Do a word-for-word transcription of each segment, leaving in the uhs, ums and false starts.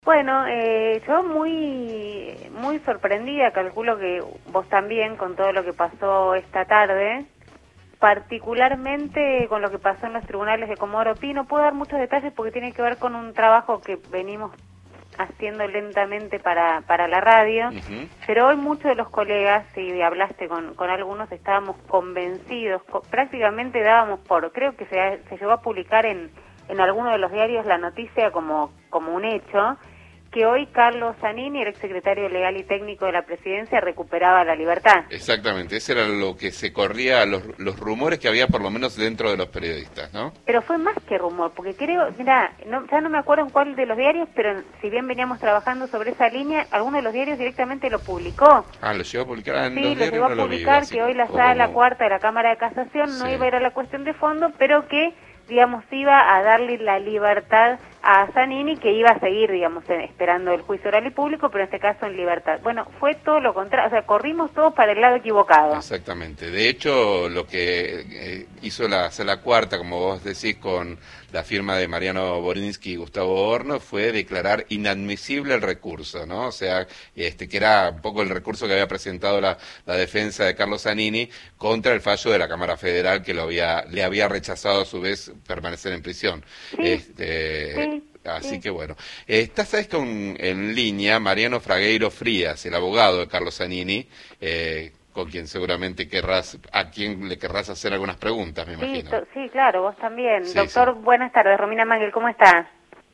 Bueno, eh, yo muy muy sorprendida, calculo que vos también, con todo lo que pasó esta tarde, particularmente con lo que pasó en los tribunales de Comodoro Pi. No puedo dar muchos detalles porque tiene que ver con un trabajo que venimos haciendo lentamente para, para la radio, uh-huh. Pero hoy muchos de los colegas, si hablaste con, con algunos, estábamos convencidos, co- prácticamente dábamos por, creo que se, se llegó a publicar en, en alguno de los diarios la noticia como, como un hecho, que hoy Carlos Zanini, el exsecretario legal y técnico de la presidencia, recuperaba la libertad. Exactamente, ese era lo que se corría, los, los rumores que había por lo menos dentro de los periodistas, ¿no? Pero fue más que rumor, porque creo, mira, no, ya no me acuerdo en cuál de los diarios, pero si bien veníamos trabajando sobre esa línea, alguno de los diarios directamente lo publicó. Ah, lo llegó a publicar ah, en sí, los diarios. Sí, lo llegó a no publicar, lo vi, que hoy la sala como... cuarta de la Cámara de Casación sí. No iba a ir a la cuestión de fondo, pero que, digamos, iba a darle la libertad a Zanini, que iba a seguir, digamos, esperando el juicio oral y público, pero en este caso en libertad. Bueno, fue todo lo contrario, o sea, corrimos todos para el lado equivocado. Exactamente. De hecho, lo que eh, hizo la sala cuarta, como vos decís, con la firma de Mariano Borinsky y Gustavo Horno, fue declarar inadmisible el recurso, ¿no? O sea, este que era un poco el recurso que había presentado la, la defensa de Carlos Zanini contra el fallo de la Cámara Federal, que lo había le había rechazado a su vez permanecer en prisión. Sí. Este, sí. Así sí. que bueno, eh, está, sabes, con en línea Mariano Fragueiro Frías, el abogado de Carlos Zanini, eh, con quien seguramente querrás, a quien le querrás hacer algunas preguntas, me imagino. Sí, sí, claro, vos también. Sí, Doctor, sí. Buenas tardes. Romina Mangel, ¿cómo está?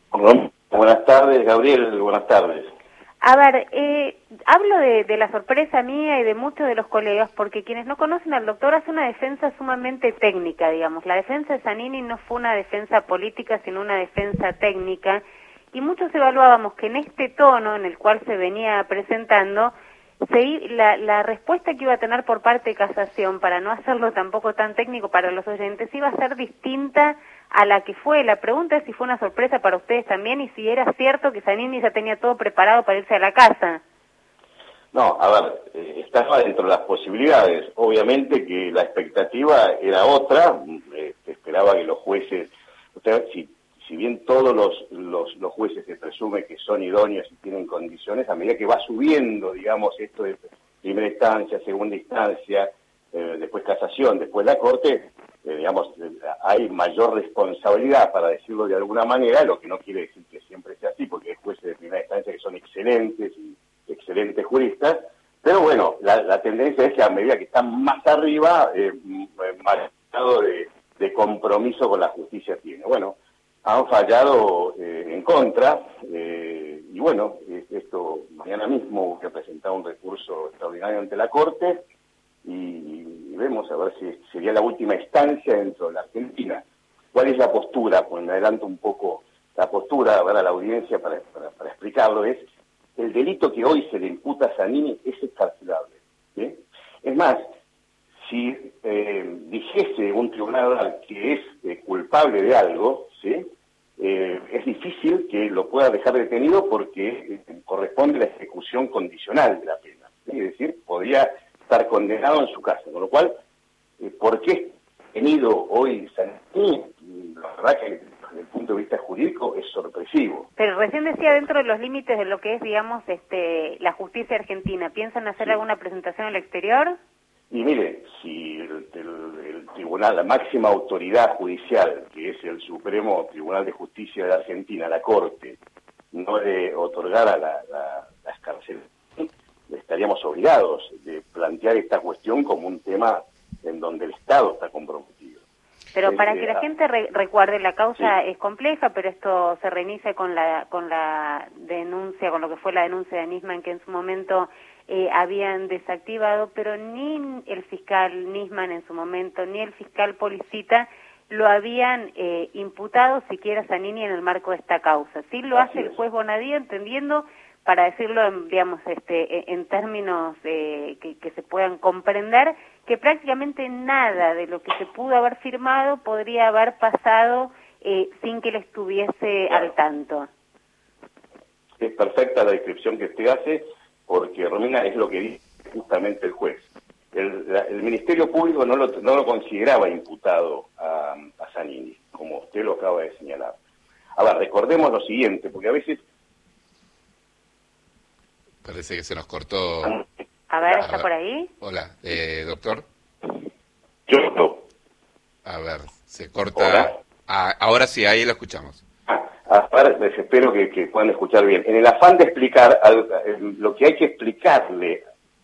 Buenas tardes, Gabriel, buenas tardes. A ver, eh, hablo de, de la sorpresa mía y de muchos de los colegas, porque quienes no conocen al doctor hace una defensa sumamente técnica, digamos. La defensa de Zanini no fue una defensa política, sino una defensa técnica, y muchos evaluábamos que en este tono en el cual se venía presentando, se, la, la respuesta que iba a tener por parte de Casación, para no hacerlo tampoco tan técnico para los oyentes, iba a ser distinta a la que fue. La pregunta es si fue una sorpresa para ustedes también y si era cierto que Zanini ya tenía todo preparado para irse a la casa. No, a ver, eh, estaba dentro de las posibilidades. Obviamente que la expectativa era otra, eh, esperaba que los jueces, usted, si, si bien todos los, los, los jueces se presume que son idóneos y tienen condiciones, a medida que va subiendo, digamos, esto de primera instancia, segunda instancia, eh, después casación, después la corte, eh, digamos, eh, hay mayor responsabilidad, para decirlo de alguna manera, lo que no quiere decir que siempre sea así, porque hay jueces de primera instancia que son excelentes y excelentes juristas, pero bueno, la, la tendencia es que a medida que están más arriba, eh, más grado de, de compromiso con la justicia tiene. Bueno, han fallado eh, en contra, eh, y bueno, esto mañana mismo voy a presentar un recurso extraordinario ante la Corte, y, y vemos a ver si sería la última instancia dentro de la Argentina. ¿Cuál es la postura? Pues me adelanto un poco la postura, a ver a la audiencia para, para, para explicarlo, es el delito que hoy se le imputa a Zanini es excarcelable, ¿sí? Es más, si eh, dijese un tribunal que es eh, culpable de algo, ¿sí? Eh, es difícil que lo pueda dejar detenido porque eh, corresponde la ejecución condicional de la pena, ¿sí? Es decir, podría estar condenado en su casa, con lo cual, eh, ¿por qué detenido hoy Zanini? La verdad que desde el punto de vista jurídico es sorpresivo. Pero recién decía, dentro de los límites de lo que es, digamos, este, la justicia argentina, ¿piensan hacer sí. alguna presentación al exterior? Y mire, si el, el, el tribunal, la máxima autoridad judicial, que es el Supremo Tribunal de Justicia de Argentina, la Corte, no le otorgara la, la, la excarcelación, estaríamos obligados de plantear esta cuestión como un tema en donde el Estado está comprometido. Pero para que la gente re recuerde, la causa sí. es compleja, pero esto se reinicia con la con la denuncia, con lo que fue la denuncia de Nisman, que en su momento eh, habían desactivado, pero ni el fiscal Nisman en su momento, ni el fiscal Policita lo habían eh, imputado siquiera a Zanini en el marco de esta causa. Sí lo Así hace es. el juez Bonadío, entendiendo, para decirlo en, digamos, este, en términos eh, que, que se puedan comprender, que prácticamente nada de lo que se pudo haber firmado podría haber pasado eh, sin que él estuviese claro. al tanto. Es perfecta la descripción que usted hace, porque, Romina, es lo que dice justamente el juez. El, la, el Ministerio Público no lo, no lo consideraba imputado a, a Zanini, como usted lo acaba de señalar. A ver, recordemos lo siguiente, porque a veces Parece que se nos cortó. A ver, ¿está por ahí? Hola, eh, doctor. Yo no. A ver, se corta. Ah, ahora sí, ahí lo escuchamos. Ah, a ver, les espero que, que puedan escuchar bien. En el afán de explicar al, lo que hay que explicarle.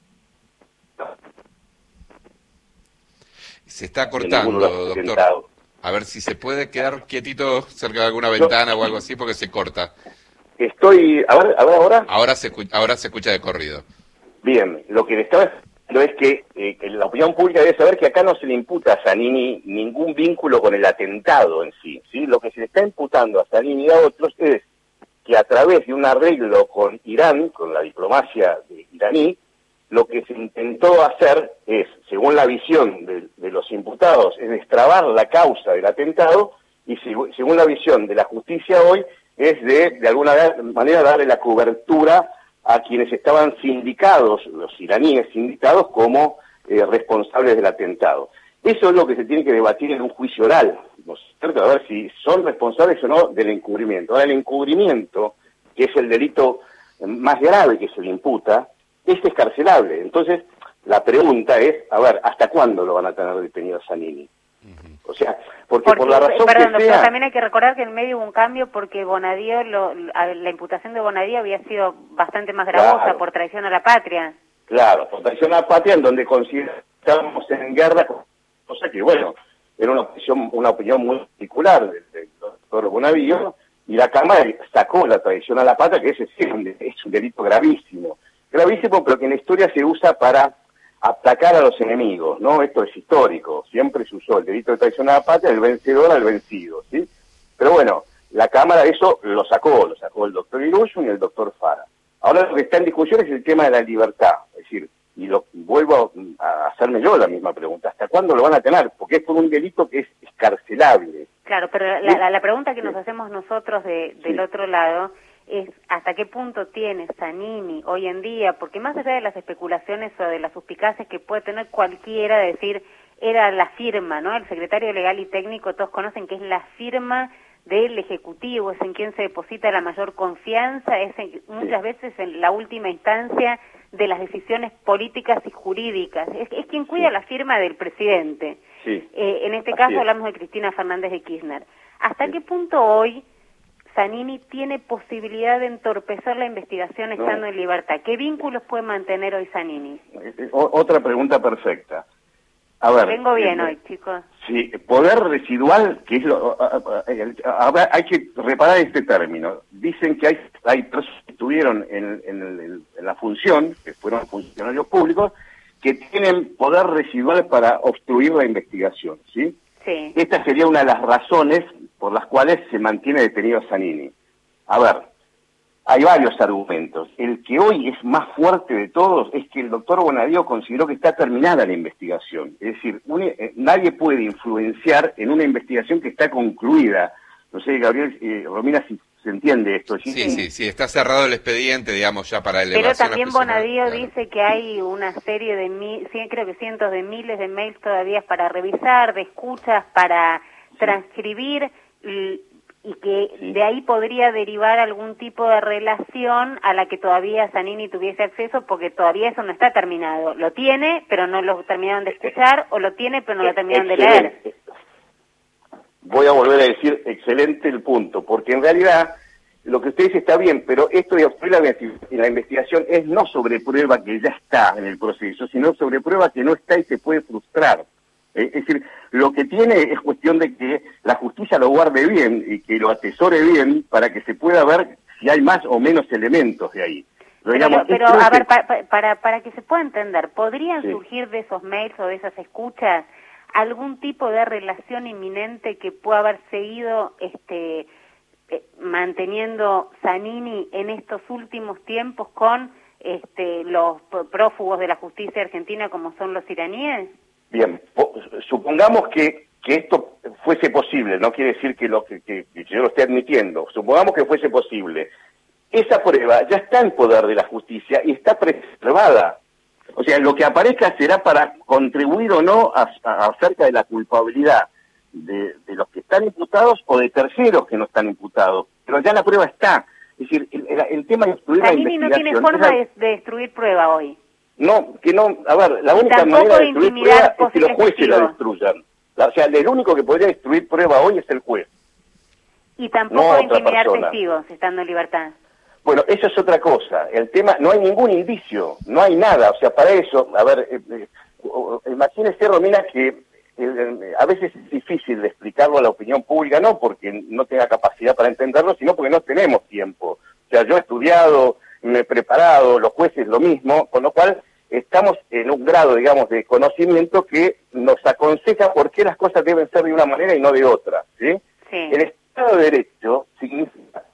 Se está cortando, doctor. A ver si se puede quedar quietito cerca de alguna ventana Yo, o algo así, porque se corta. Estoy... A ver, a ver ahora. Ahora se, ahora se escucha de corrido. Bien, lo que le estaba diciendo es que, eh, que la opinión pública debe saber que acá no se le imputa a Zanini ningún vínculo con el atentado en sí, ¿sí? Lo que se le está imputando a Zanini y a otros es que a través de un arreglo con Irán, con la diplomacia de iraní, lo que se intentó hacer es, según la visión de, de los imputados, es destrabar la causa del atentado y según la visión de la justicia hoy es de, de alguna manera, darle la cobertura a quienes estaban sindicados, los iraníes sindicados, como eh, responsables del atentado. Eso es lo que se tiene que debatir en un juicio oral, ¿no es cierto? A ver si son responsables o no del encubrimiento. Ahora, el encubrimiento, que es el delito más grave que se le imputa, es escarcelable. Entonces, la pregunta es, a ver, ¿hasta cuándo lo van a tener detenido a Zanini? Uh-huh. O sea, porque, porque por la razón perdón, que sea... pero también hay que recordar que en medio hubo un cambio porque Bonadío, lo, la imputación de Bonadío había sido bastante más gravosa, claro, por traición a la patria. Claro, por traición a la patria, en donde considerábamos en guerra, cosa que, bueno, era una opinión, una opinión muy particular del, del doctor Bonadío, y la Cámara sacó la traición a la patria, que ese sí es un, es un delito gravísimo. Gravísimo, pero que en la historia se usa para atacar a los enemigos, ¿no? Esto es histórico, siempre se usó el delito de traición a la patria, el vencedor al vencido, ¿sí? Pero bueno, la Cámara eso lo sacó, lo sacó el doctor Irigoyen y el doctor Fara. Ahora lo que está en discusión es el tema de la libertad, es decir, y lo vuelvo a hacerme yo la misma pregunta, ¿hasta cuándo lo van a tener? Porque es por un delito que es escarcelable. Claro, pero la, la, la pregunta que nos hacemos nosotros de, del sí. otro lado es hasta qué punto tiene Zanini hoy en día, porque más allá de las especulaciones o de las suspicacias que puede tener cualquiera de decir, era la firma, ¿no? El secretario legal y técnico, todos conocen que es la firma del Ejecutivo, es en quien se deposita la mayor confianza, es en, muchas veces en la última instancia de las decisiones políticas y jurídicas, es, es quien cuida sí. la firma del presidente. Sí. Eh, en este caso hablamos de Cristina Fernández de Kirchner. ¿Hasta sí. qué punto hoy Zanini tiene posibilidad de entorpecer la investigación estando no. en libertad? ¿Qué vínculos puede mantener hoy Zanini? O, otra pregunta perfecta. A ver, vengo bien eh, hoy, chicos. Sí, poder residual, que es lo... A, a, a, a, hay que reparar este término. Dicen que hay, hay personas que estuvieron en, en, en, en la función, que fueron funcionarios públicos, que tienen poder residual para obstruir la investigación, ¿sí? Sí. Esta sería una de las razones por las cuales se mantiene detenido Zanini. A ver, hay varios argumentos. El que hoy es más fuerte de todos es que el doctor Bonadío consideró que está terminada la investigación. Es decir, un, eh, nadie puede influenciar en una investigación que está concluida. No sé, Gabriel, eh, Romina, si se entiende esto. Sí, sí, sí, sí, está cerrado el expediente, digamos, ya para elevación. Pero también Bonadío claro. dice que hay una serie de, mil, creo que cientos de miles de mails todavía para revisar, de escuchas para sí. transcribir, y, y que sí. de ahí podría derivar algún tipo de relación a la que todavía Zanini tuviese acceso, porque todavía eso no está terminado. Lo tiene, pero no lo terminaron de escuchar, o lo tiene, pero no lo terminaron de leer. Voy a volver a decir, excelente el punto, porque en realidad lo que usted dice está bien, pero esto de obstruir la, la investigación es no sobre prueba que ya está en el proceso, sino sobre prueba que no está y se puede frustrar. Es decir, lo que tiene es cuestión de que la justicia lo guarde bien y que lo atesore bien para que se pueda ver si hay más o menos elementos de ahí. Pero, digamos, pero a ver, para, para, para que se pueda entender, ¿podrían sí. surgir de esos mails o de esas escuchas algún tipo de relación inminente que pueda haber seguido este eh, manteniendo Zanini en estos últimos tiempos con este los prófugos de la justicia argentina como son los iraníes? Bien, supongamos que, que esto fuese posible, no quiere decir que, lo, que, que, que yo lo esté admitiendo, supongamos que fuese posible. Esa prueba ya está en poder de la justicia y está preservada. O sea, lo que aparezca será para contribuir o no a, a, acerca de la culpabilidad de, de los que están imputados o de terceros que no están imputados. Pero ya la prueba está. Es Es decir, el, el, el tema de destruir Zanini la investigación... no tiene forma la, de, de destruir prueba hoy. No, que no... A ver, la única Tampoco manera de destruir prueba es que los jueces testigos. la destruyan. La, o sea, el único que podría destruir prueba hoy es el juez. Y tampoco no de intimidar persona. testigos, estando en libertad. Bueno, eso es otra cosa. El tema, no hay ningún indicio, no hay nada. O sea, para eso, a ver, eh, eh, imagínese, Romina, que eh, eh, a veces es difícil de explicarlo a la opinión pública, no porque no tenga capacidad para entenderlo, sino porque no tenemos tiempo. O sea, yo he estudiado, me he preparado, los jueces lo mismo, con lo cual estamos en un grado, digamos, de conocimiento que nos aconseja por qué las cosas deben ser de una manera y no de otra, ¿sí? Sí. El Estado de Derecho significa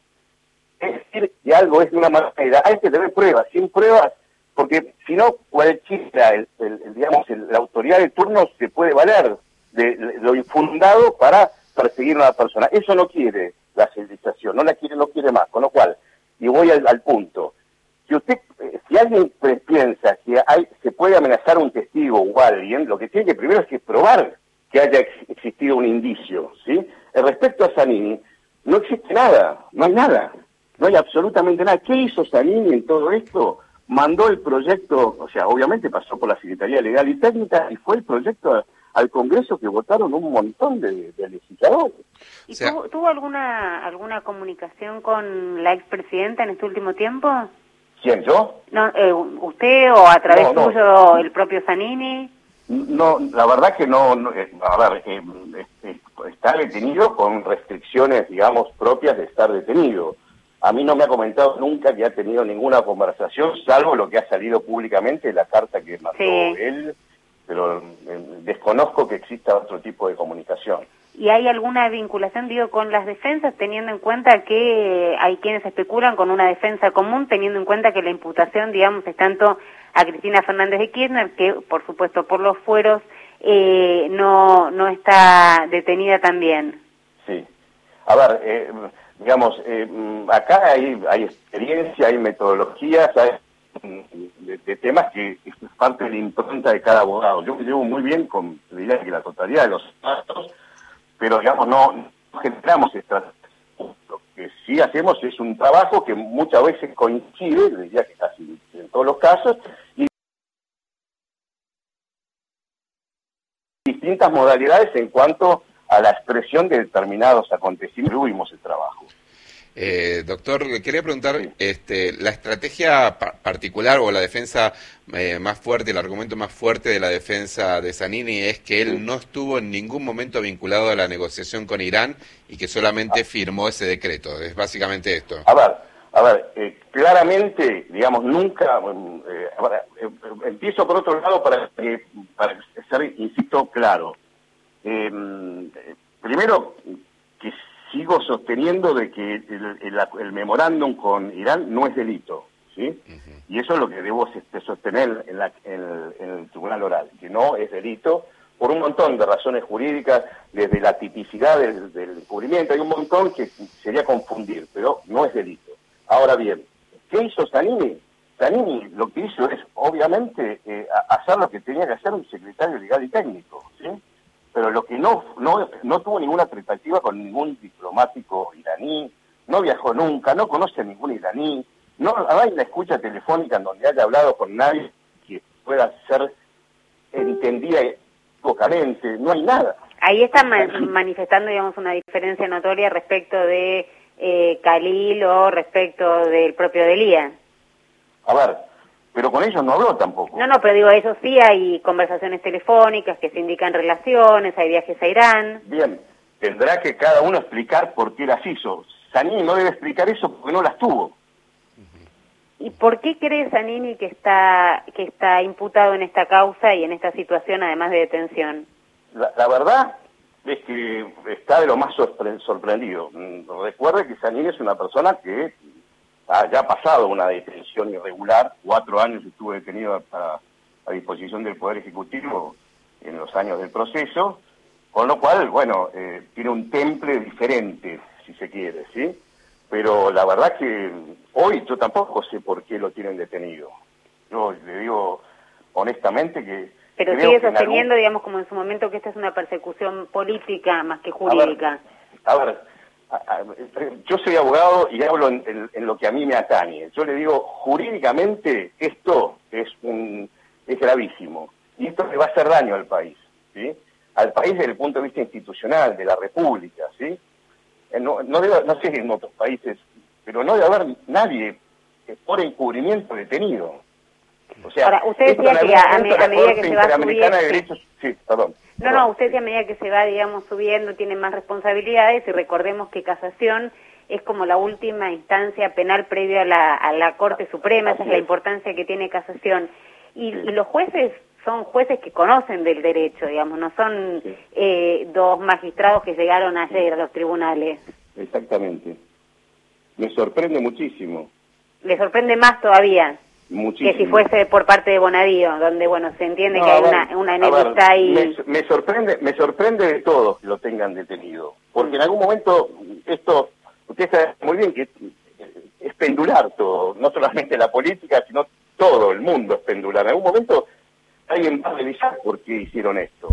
es decir que algo es de una manera, hay que tener pruebas, sin pruebas, porque si no, cualquiera, el, el, el, digamos, el, la autoridad de turno se puede valer de, de lo infundado para perseguir a una persona. Eso no quiere la civilización, no la quiere, no quiere más, con lo cual, y voy al, al punto, si usted, si alguien piensa que hay, se puede amenazar a un testigo o a alguien, lo que tiene que primero es que probar que haya existido un indicio, ¿sí? Respecto a Zanini, no existe nada, no hay nada. No hay absolutamente nada. ¿Qué hizo Zanini en todo esto? Mandó el proyecto, o sea, obviamente pasó por la Secretaría Legal y Técnica y fue el proyecto a, al Congreso que votaron un montón de, de legisladores. ¿Y o sea, tuvo, tuvo alguna alguna comunicación con la expresidenta en este último tiempo? ¿Quién, yo? No, eh, ¿usted o a través No, no. suyo el propio Zanini? No, la verdad que no, no eh, a ver, eh, eh, está detenido con restricciones, digamos, propias de estar detenido. A mí no me ha comentado nunca que ha tenido ninguna conversación, salvo lo que ha salido públicamente, la carta que mandó Sí. él, pero eh, desconozco que exista otro tipo de comunicación. ¿Y hay alguna vinculación, digo, con las defensas, teniendo en cuenta que hay quienes especulan con una defensa común, teniendo en cuenta que la imputación, digamos, es tanto a Cristina Fernández de Kirchner, que por supuesto por los fueros eh, no, no está detenida también? Sí. A ver, eh, digamos, eh, acá hay, hay experiencia, hay metodologías, hay de, de temas que es parte de la impronta de cada abogado. Yo me llevo muy bien con, diría que la totalidad de los casos, pero digamos, no, no generamos estrategias. Lo que sí hacemos es un trabajo que muchas veces coincide, diría que casi en todos los casos, y distintas modalidades en cuanto a la expresión de determinados acontecimientos. Tuvimos el trabajo. Eh, doctor, le quería preguntar, Sí. este, la estrategia pa particular o la defensa eh, más fuerte, el argumento más fuerte de la defensa de Zanini es que él Sí. no estuvo en ningún momento vinculado a la negociación con Irán y que solamente ah. firmó ese decreto. Es básicamente esto. A ver, a ver, eh, claramente, digamos, nunca, eh, a ver, eh, empiezo por otro lado para, eh, para ser, insisto, claro. Eh, primero, que sigo sosteniendo de que el, el, el memorándum con Irán no es delito, ¿sí? Uh-huh. Y eso es lo que debo sostener en, la, en, el, en el tribunal oral, que no es delito, por un montón de razones jurídicas, desde la tipicidad del, del encubrimiento, hay un montón que sería confundir, pero no es delito. Ahora bien, ¿qué hizo Zanini? Zanini lo que hizo es, obviamente, eh, hacer lo que tenía que hacer un secretario legal y técnico, ¿sí? Pero lo que no, no no tuvo ninguna tratativa con ningún diplomático iraní, no viajó nunca, no conoce a ningún iraní, no hay una escucha telefónica en donde haya hablado con nadie que pueda ser entendida equivocadamente, no hay nada. Ahí está ma manifestando, digamos, una diferencia notoria respecto de eh, Khalil o respecto del propio Delia. A ver, pero con ellos no habló tampoco. No, no, pero digo, eso sí, hay conversaciones telefónicas que se indican relaciones, hay viajes a Irán. Bien, tendrá que cada uno explicar por qué las hizo. Zanini no debe explicar eso porque no las tuvo. ¿Y por qué cree Zanini que está, que está imputado en esta causa y en esta situación, además de detención? La, la verdad es que está de lo más sorpre sorprendido. Recuerde que Zanini es una persona que ha ya pasado una detención irregular, cuatro años estuvo detenido a, a disposición del Poder Ejecutivo en los años del proceso, con lo cual, bueno, eh, tiene un temple diferente, si se quiere, ¿sí? Pero la verdad que hoy yo tampoco sé por qué lo tienen detenido. Yo le digo honestamente que... Pero creo sigue que sosteniendo, algún... digamos, como en su momento, que esta es una persecución política más que jurídica. A ver, a ver yo soy abogado y hablo en, en, en lo que a mí me atañe. Yo le digo, jurídicamente esto es un es gravísimo y esto le va a hacer daño al país, ¿sí? Al país desde el punto de vista institucional, de la República, ¿sí? No, no, debe, no sé en otros países, pero no debe haber nadie por encubrimiento detenido. O sea, ahora, usted decía que a, a medida que se va subiendo... De Derechos, sí, perdón. No, perdón. no, usted decía a medida que se va, digamos, subiendo, tiene más responsabilidades, y recordemos que casación es como la última instancia penal previa a la, a la Corte Suprema, esa es la importancia que tiene casación. Y, sí. y los jueces son jueces que conocen del derecho, digamos, no son sí. eh, dos magistrados que llegaron ayer a los tribunales. Exactamente. Me sorprende muchísimo. ¿Le sorprende más todavía? Muchísimo. Que si fuese por parte de Bonadío, donde, bueno, se entiende no, que hay ver, una, una enemistad ahí. Me, me sorprende me sorprende de todos que lo tengan detenido, porque en algún momento esto, usted sabe muy bien que es pendular todo, no solamente la política, sino todo el mundo es pendular. En algún momento alguien va a revisar por qué hicieron esto.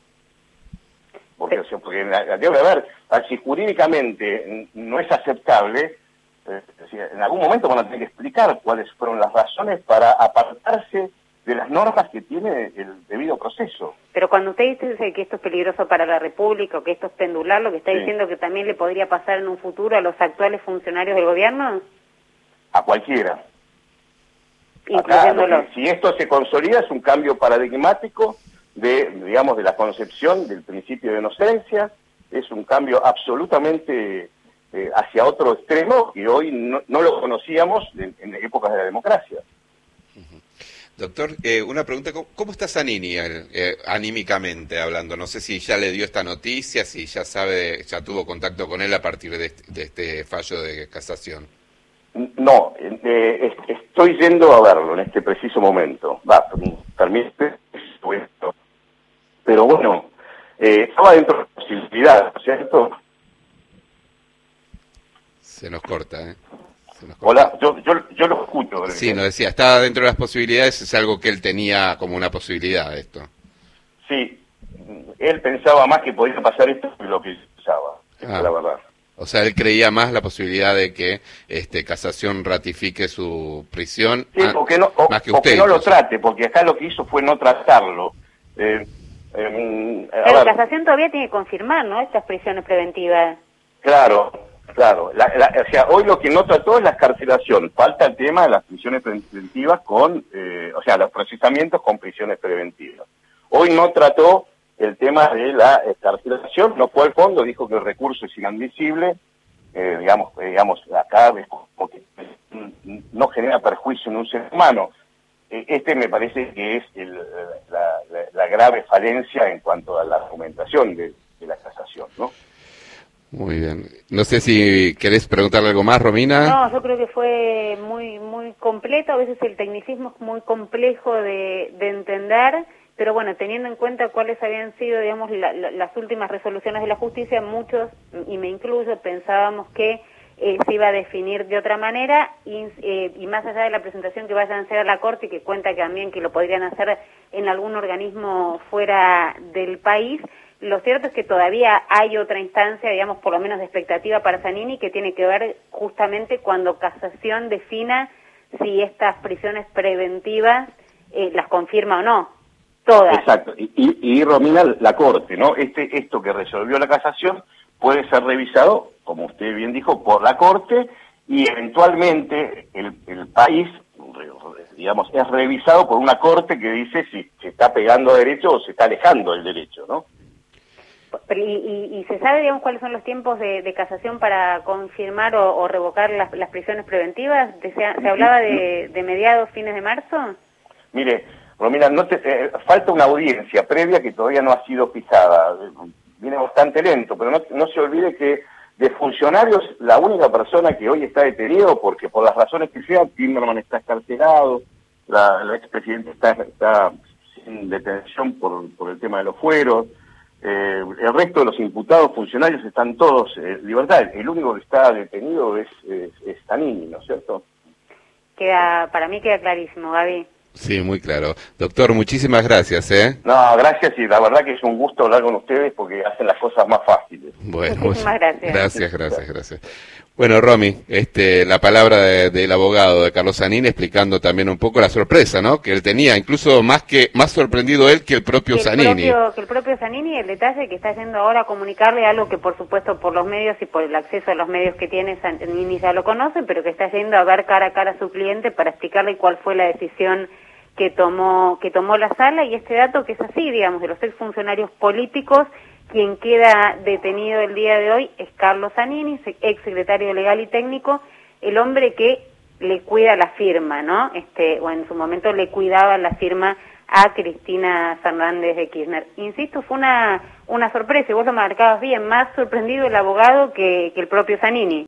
Porque, o sea, porque debe haber, si jurídicamente no es aceptable, en algún momento van a tener que explicar cuáles fueron las razones para apartarse de las normas que tiene el debido proceso. Pero cuando usted dice que esto es peligroso para la República o que esto es pendular, ¿lo que está sí. diciendo que también le podría pasar en un futuro a los actuales funcionarios del gobierno? A cualquiera. Incluyéndolos. Acá, si esto se consolida, es un cambio paradigmático de, digamos, de la concepción del principio de inocencia, es un cambio absolutamente... Eh, hacia otro extremo que hoy no, no lo conocíamos en, en épocas de la democracia. Uh-huh. Doctor, eh, una pregunta, ¿cómo, cómo está Zanini eh, anímicamente hablando? No sé si ya le dio esta noticia, si ya sabe, ya tuvo contacto con él a partir de este, de este fallo de casación. No, eh, estoy yendo a verlo en este preciso momento. Va, permite, pero bueno, eh, estaba dentro de la posibilidad, ¿cierto? Se nos corta, ¿eh? Se nos corta. Hola, yo, yo, yo lo escucho. Sí, nos decía, estaba dentro de las posibilidades, es algo que él tenía como una posibilidad, esto. Sí, él pensaba más que podía pasar esto que lo que pensaba, ah, es la verdad. O sea, él creía más la posibilidad de que este Casación ratifique su prisión, sí, a, o que no, o, más que usted. O que no lo trate, porque acá lo que hizo fue no tratarlo. Eh, eh, Pero Casación todavía tiene que confirmar, ¿no?, estas prisiones preventivas. Claro. Claro, la, la, o sea, hoy lo que no trató es la excarcelación, falta el tema de las prisiones preventivas con, eh, o sea, los procesamientos con prisiones preventivas. Hoy no trató el tema de la excarcelación, no fue al fondo, dijo que el recurso es inadmisible, eh, digamos, eh, digamos, acá es como que no genera perjuicio en un ser humano. Eh, este me parece que es el, la, la, la grave falencia en cuanto a la argumentación de, de la casación, ¿no? Muy bien. No sé si querés preguntarle algo más, Romina. No, yo creo que fue muy muy completo. A veces el tecnicismo es muy complejo de, de entender, pero bueno, teniendo en cuenta cuáles habían sido, digamos, la, la, las últimas resoluciones de la justicia, muchos, y me incluyo, pensábamos que eh, se iba a definir de otra manera, y, eh, y más allá de la presentación que vayan a hacer a la Corte, y que cuenta también que lo podrían hacer en algún organismo fuera del país. Lo cierto es que todavía hay otra instancia, digamos, por lo menos de expectativa para Zanini, que tiene que ver justamente cuando Casación defina si estas prisiones preventivas eh, las confirma o no, todas. Exacto, y, y, y Romina, la Corte, ¿no? Este Esto que resolvió la Casación puede ser revisado, como usted bien dijo, por la Corte, y eventualmente el, el país, digamos, es revisado por una Corte que dice si se está pegando a derecho o se está alejando del derecho, ¿no? ¿Y, y, y se sabe, digamos, cuáles son los tiempos de, de casación para confirmar o, o revocar las, las prisiones preventivas? ¿Se, se hablaba de, de mediados, fines de marzo? Mire, Romina, no te, eh, falta una audiencia previa que todavía no ha sido fijada. Viene bastante lento, pero no, no se olvide que de funcionarios, la única persona que hoy está detenido, porque por las razones que sean, Timerman está excarcelado, la, la expresidenta está, está sin detención por, por el tema de los fueros. Eh, el resto de los imputados funcionarios están todos en eh, libertad. El único que está detenido es, es, es Zanini, ¿no es cierto? Queda, para mí queda clarísimo, Gaby. Sí, muy claro. Doctor, muchísimas gracias, ¿eh? No, gracias, y la verdad que es un gusto hablar con ustedes porque hacen las cosas más fáciles. Bueno, muchísimas gracias. Gracias, gracias, gracias. Bueno, Romy, este, la palabra de, del abogado de Carlos Zanini explicando también un poco la sorpresa, ¿no? Que él tenía, incluso más que más sorprendido él que el propio que el Zanini. Propio, que el propio Zanini, el detalle que está yendo ahora a comunicarle algo que por supuesto por los medios y por el acceso a los medios que tiene Zanini ya lo conoce, pero que está yendo a ver cara a cara a su cliente para explicarle cuál fue la decisión que tomó que tomó la sala, y este dato que es así, digamos, de los exfuncionarios políticos, quien queda detenido el día de hoy es Carlos Zanini, ex secretario legal y técnico, el hombre que le cuida la firma, ¿no? Este, o en su momento le cuidaba la firma a Cristina Fernández de Kirchner. Insisto, fue una una sorpresa, y vos lo marcabas bien, más sorprendido el abogado que, que el propio Zanini.